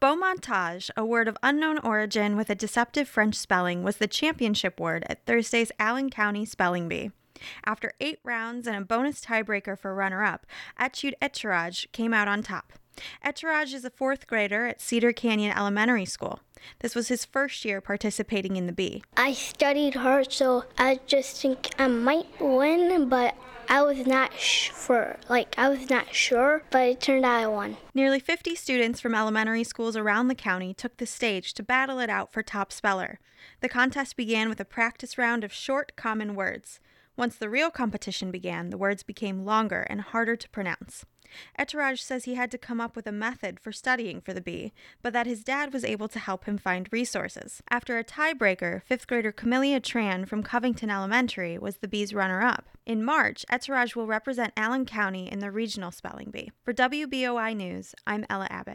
Beaumontage, a word of unknown origin with a deceptive French spelling, was the championship word at Thursday's Allen County Spelling Bee. After 8 rounds and a bonus tiebreaker for runner-up, Etude Etirage came out on top. Etirage is a 4th grader at Cedar Canyon Elementary School. This was his first year participating in the bee. I studied hard, so I just think I might win, but I was not sure, but it turned out I won. Nearly 50 students from elementary schools around the county took the stage to battle it out for top speller. The contest began with a practice round of short, common words. Once the real competition began, the words became longer and harder to pronounce. Etirage says he had to come up with a method for studying for the bee, but that his dad was able to help him find resources. After a tiebreaker, 5th grader Camellia Tran from Covington Elementary was the bee's runner-up. In March, Etirage will represent Allen County in the regional spelling bee. For WBOI News, I'm Ella Abbott.